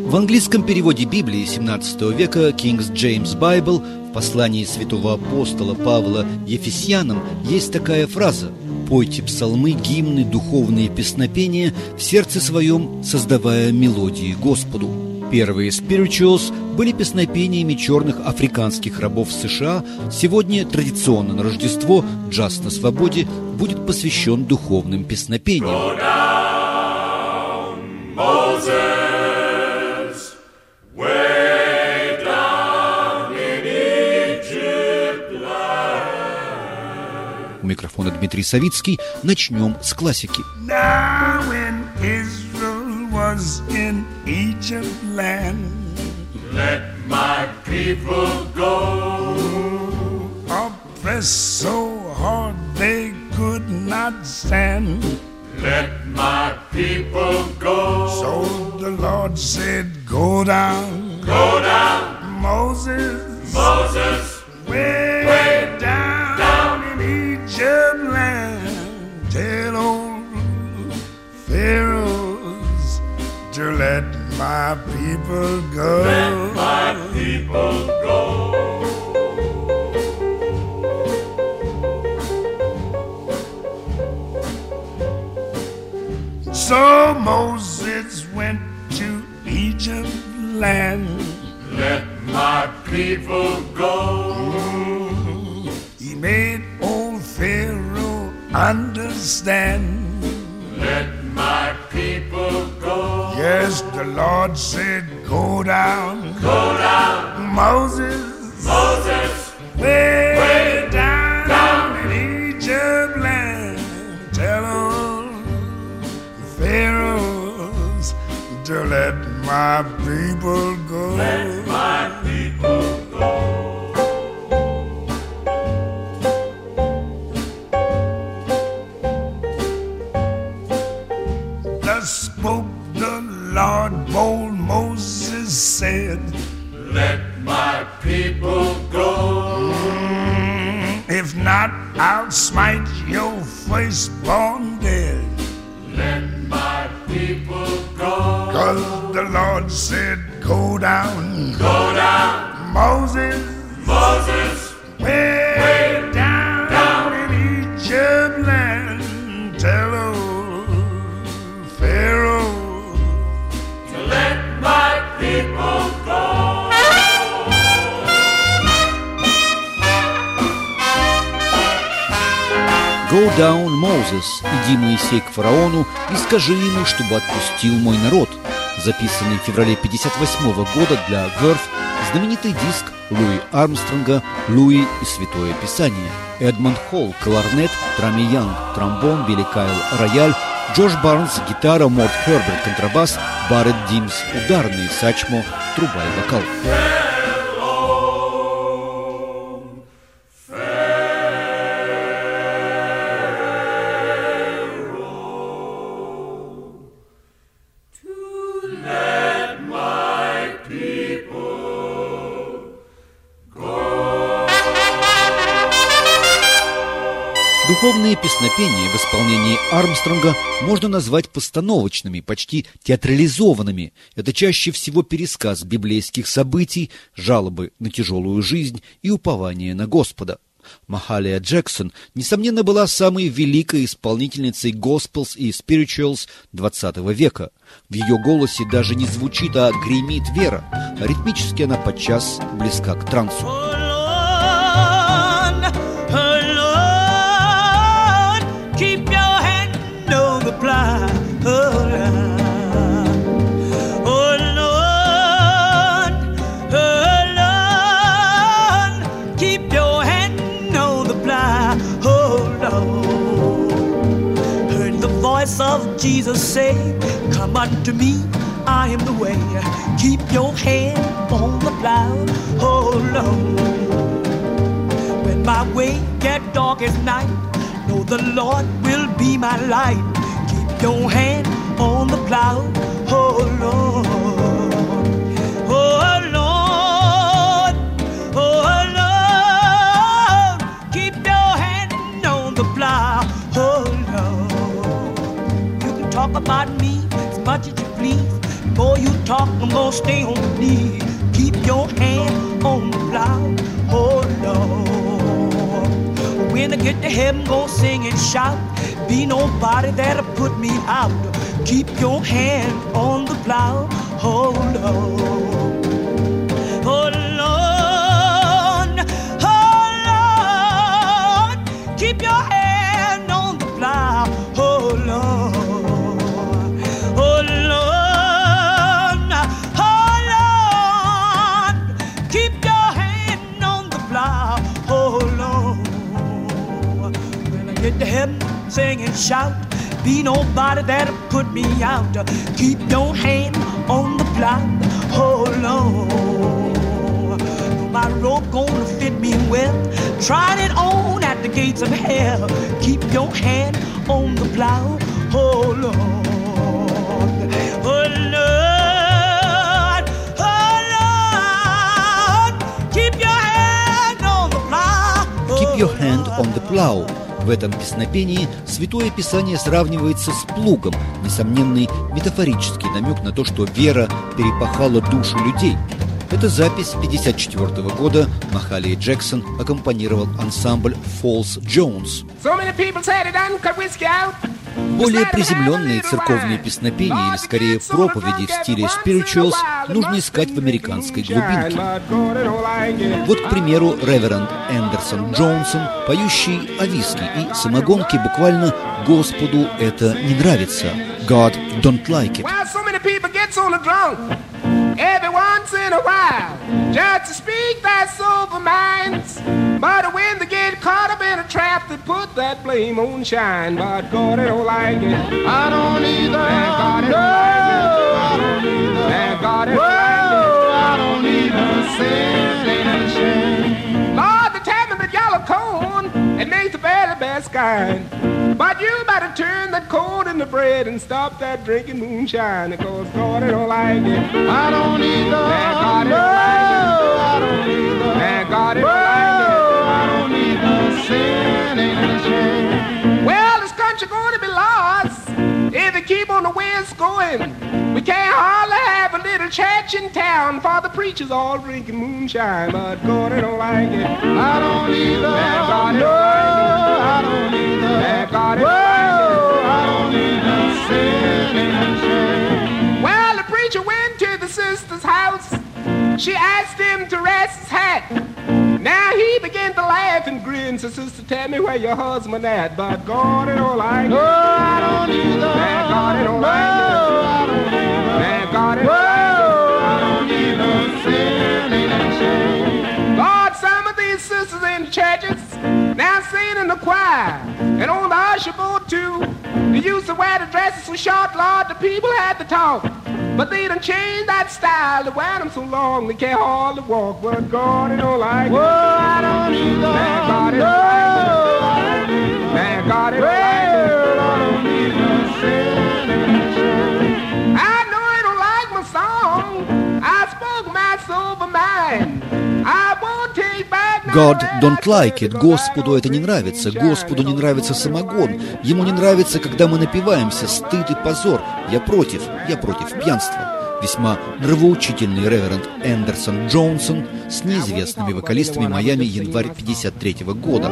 В английском переводе Библии XVII века King James Bible в послании святого апостола Павла Ефесянам есть такая фраза: «Пойте псалмы, гимны, духовные песнопения в сердце своем, создавая мелодии Господу». Первые spirituals были песнопениями черных африканских рабов США. Сегодня традиционно на Рождество джаз на свободе будет посвящен духовным песнопениям. У микрофона Дмитрий Савицкий. Начнем с классики. Was in Egypt land. Let my people go. Oppressed so hard they could not stand. Let my people go. So the Lord said, go down. Go down. Moses. Moses. Way down in Egypt land. Tell old Pharaoh to let my people go. Let my people go. So Moses went to Egypt land. Let my people go. He made old Pharaoh understand. Let my people go. Yes, the Lord said, go down. Go down. Moses. Moses. Way down in Egypt land. Tell old Pharaohs to let my people go. Let my people go. Spoke the Lord, bold Moses said, let my people go. If not, I'll smite your firstborn dead. Let my people go. 'Cause the Lord said, go down. Go down. Moses. Moses. Way down in Egypt land. Tell Pharaoh to let my people go. Go down, Moses, иди, Моисей, к фараону и скажи ему, чтобы отпустил мой народ. Записанный в феврале 1958 года для Verve знаменитый диск Луи Армстронга «Луи и Святое Писание». Эдмонд Холл – кларнет, Трами Янг – тромбон, Билли Кайл – рояль, Джош Барнс – гитара, Морт Херберт – контрабас, Барретт Димс – ударные, Сачмо – труба и вокал. Духовные песнопения в исполнении Армстронга можно назвать постановочными, почти театрализованными. Это чаще всего пересказ библейских событий, жалобы на тяжелую жизнь и упование на Господа. Махалия Джексон, несомненно, была самой великой исполнительницей госпелс и spirituals XX века. В ее голосе даже не звучит, а гремит вера. Ритмически она подчас близка к трансу. Keep your hand on the plow, oh Lord, keep your hand on the plow, oh Lord. Heard the voice of Jesus say, come unto me, I am the way. Keep your hand on the plow, oh Lord. When my way get dark as night, know the Lord will be my light. Keep your hand on the plow, oh Lord. Oh Lord, oh Lord, keep your hand on the plow, oh Lord. You can talk about me as much as you please, before you talk, I'm gonna stay on my knees. Keep your hand on the plow, oh Lord. When I get to heaven, gonna sing and shout. Be nobody that'll put me out. Keep your hand on the plow, oh Lord. Oh Lord, oh Lord. Keep your hand on the plow, oh Lord. Oh Lord, oh Lord. Keep your hand on the plow, oh Lord. When I get to heaven, sing and shout. Be nobody that'll put me out. Keep your hand on the plow, oh Lord. My rope gonna fit me well. Tried it on at the gates of hell. Keep your hand on the plow, oh Lord. Oh Lord, oh Lord. Keep your hand on the plow. Keep your hand on the plow. В этом песнопении Святое Писание сравнивается с плугом, несомненный метафорический намек на то, что вера перепахала душу людей. Это запись 1954 года. Махали Джексон аккомпанировал ансамбль Falls Jones. Более приземленные церковные песнопения, или скорее проповеди в стиле spirituals, нужно искать в американской глубинке. Вот, к примеру, Реверенд Эндерсон Джонсон, поющий о виске и самогонке, буквально «Господу это не нравится». God don't like it. Every once in a while, just to speak their sober minds. But when they get caught up in a trap, they put that blame on shine. But God don't like it. I don't either. God don't like it. God don't like it. I don't either. Sin ain't a shame. Lord, they tell me that yellow corn, it makes the very best kind. But you better turn that cold in the bread and stop that drinking moonshine, because God don't like it. I don't either. God don't like it. I don't either. God don't like it. I don't either. Sin ain't a shame. Well, this country gonna be lost if they keep on the way it's going. We can't hardly have a little church in town, for the preachers all drinking moonshine. But God don't like it. I don't either. God don't like it. I don't either. God don't like it. I don't either. Sin ain't a shame. Well, the preacher went to the sister's house. She asked him to rest his hat. Now he began to laugh and grin. So, sister, tell me where your husband at. But God don't like it. No, I don't either. God don't like it. I don't either. God don't like it. I don't either. Sin ain't a shame. Lord, some of these sisters in the churches now singing in the choir and on the usher board too. They used to wear the dresses so short, Lord, the people had to talk. But they done changed that style. They wear them so long they can't hardly walk. But God don't like it. Whoa, I don't either. Man, God don't like it. Man, God don't like it. I don't either. Sin ain't a shame. I know I don't like my song. I spoke my sober mind. I won't take back. God don't like it. Господу это не нравится. Господу не нравится самогон. Ему не нравится, когда мы напиваемся. Стыд и позор. Я против пьянства. Весьма нравоучительный Реверенд Эндерсон Джонсон с неизвестными вокалистами Майами, январь 1953 года.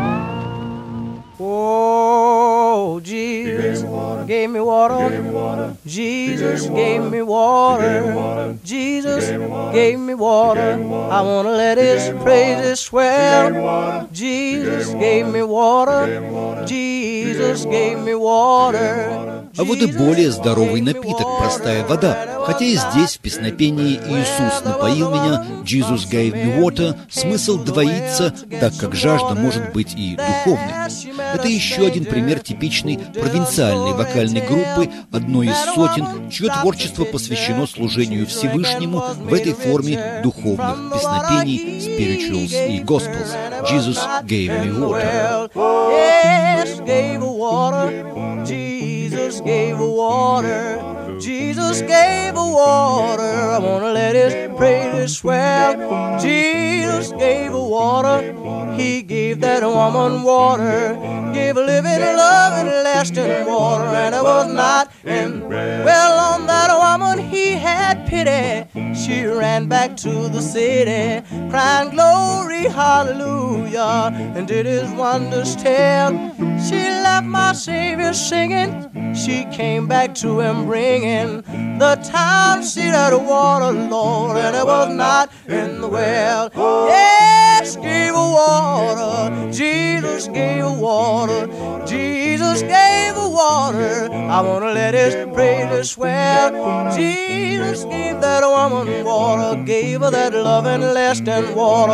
Oh, Jesus gave me water. Jesus gave me water. Jesus gave me water. I want to let his praises swell. Jesus gave me water. Jesus gave me water. А вот и более здоровый напиток, простая вода. Хотя и здесь, в песнопении «Иисус напоил меня», «Jesus gave me water», смысл двоится, так как жажда может быть и духовной. Это еще один пример типичной провинциальной вокальной группы, одной из сотен, чье творчество посвящено служению Всевышнему в этой форме духовных песнопений, spirituals и gospels. «Jesus gave me water». Jesus gave a water. Jesus gave a water. I want to let his praises swell. Jesus gave a water. He gave that woman water. Gave a living, loving, lasting water. And it was not in well on that woman. woman, he had pity. She ran back to the city, crying glory, hallelujah, and did his wonders tell. She left my Savior singing, she came back to him bringing the town seat of the water, Lord, and it was not in the well. Yes, gave her water, Jesus gave her water, Jesus gave her water. I want to let his praises swell. Jesus gave that woman water, gave her that loving less than water,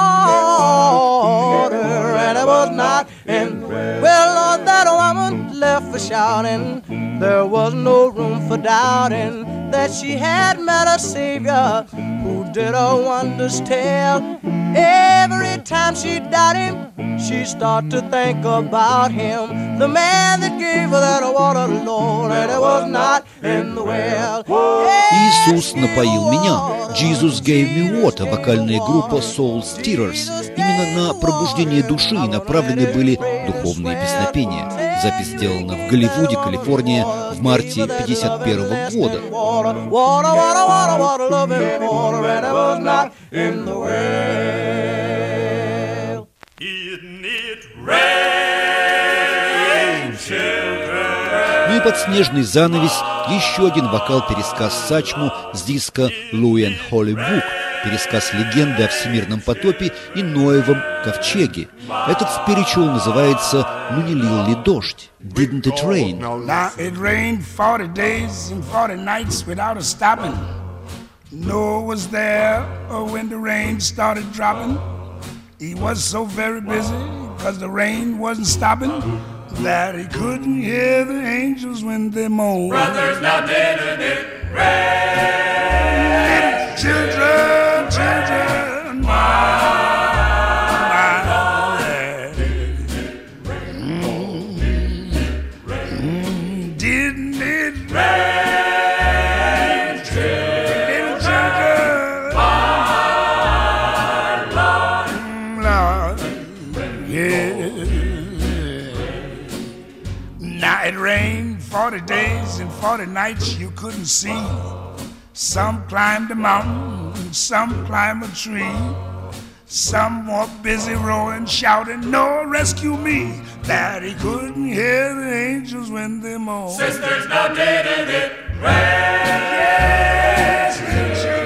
and it was not in. Well, Lord, that woman left for shouting. There was no room for doubting that she had met a Savior who did her wonders tell. Every time she doubted him, she started to think about him, the man that gave her that water, Lord, and it was not in the well. Иисус напоил меня. Jesus gave me water. Вокальная группа Soul Stirrers. Именно на пробуждение души направлены были духовные песнопения. Запись сделана в Голливуде, Калифорния, в марте 1951 года. Ну и под снежный занавес еще один вокал-пересказ Сачму с диска «Louie and Holly Book», пересказ легенды о всемирном потопе и Ноевом ковчеге. Этот спиричуал называется «Ну не лил ли дождь?» «Didn't it rain?» Now it rained 40 days and 40 nights without a stopping. Noah was there when the rain started dropping. He was so very busy because the rain wasn't stopping that he couldn't hear the angels when they moaned. Brothers, now didn't it rain? Children, children, didn't it rain? Little children, Lord, yeah. Now it rained 40 days and 40 nights you couldn't see. Some climbed a mountain, some climbed a tree. Some were busy rowing, shouting, "Noah, rescue me!" That he couldn't hear the angels when they moaned. Sisters, now didn't it rain? Yes, children.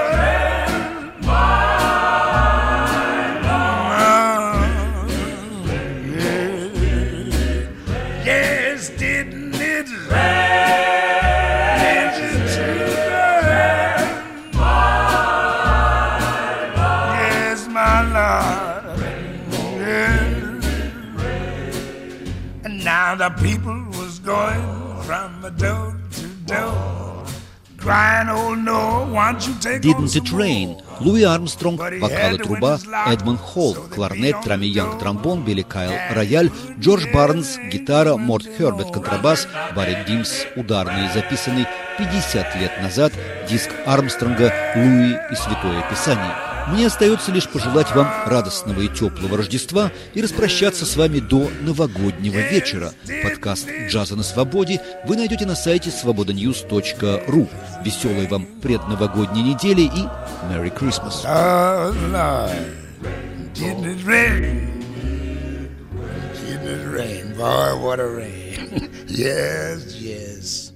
Yes, didn't it rain? Children. Yes, my Lord. Yeah. And now the people was going from door to door, crying, "Oh no, won't you take on «Didn't some it more?" rain?» Луи Армстронг, вокал и труба, Эдмонд Холл, кларнет, Трамми Янг, тромбон, Билли Кайл, рояль, Джордж Барнс, гитара, Морт Херберт, контрабас, Барри Димс, ударные, записанный 50 лет назад, диск Армстронга «Луи и Святое Писание». Мне остается лишь пожелать вам радостного и теплого Рождества и распрощаться с вами до новогоднего вечера. Подкаст «Джаза на свободе» вы найдете на сайте svobodanews.ru. Веселой вам предновогодней недели и Merry Christmas! Oh, Lord, didn't it rain? Didn't it rain? Boy, what a rain. Yes, yes.